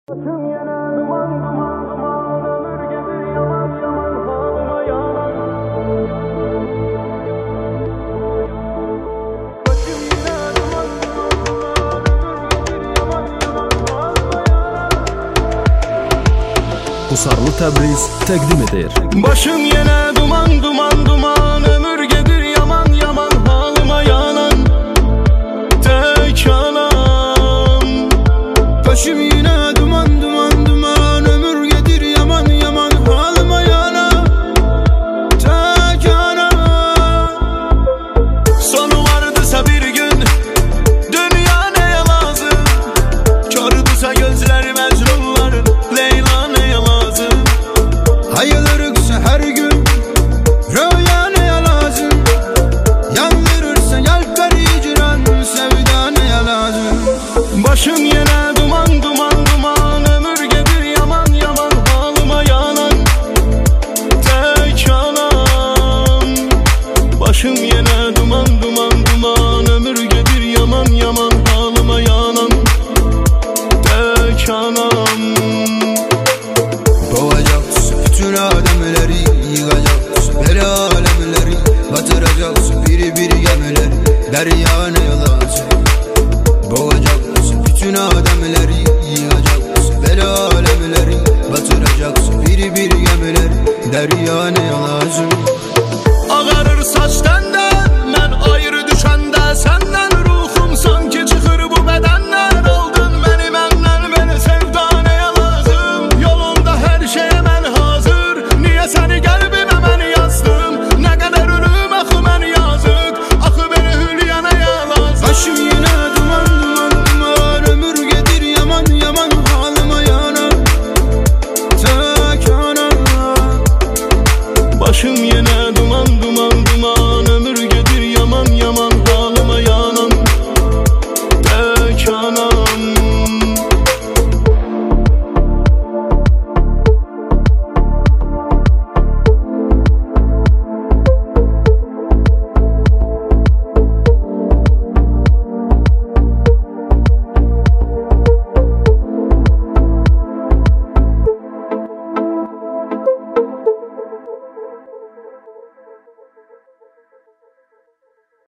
Qusarlı Təbriz təqdim edir. Başım yenə duman duman duman, ömür gedir yaman yaman, halıma yanan tek anam. Başım yine duman duman duman, ömür gedir yaman yaman, halıma yanan tek anam. Sonu vardısa bir gün dünya neye lazım? Kördüsa gözler mecnunların, Leyla neye lazım? Ayılırsa her gün rüya neye lazım? Yandırırsa yelpleri hicran, sevda neye lazım? Başım yine duman duman duman, ömür gedir yaman yaman, halıma yanan tek anam. Başım yine duman duman duman, ömür gedir yaman yaman, halıma yanan tek anam.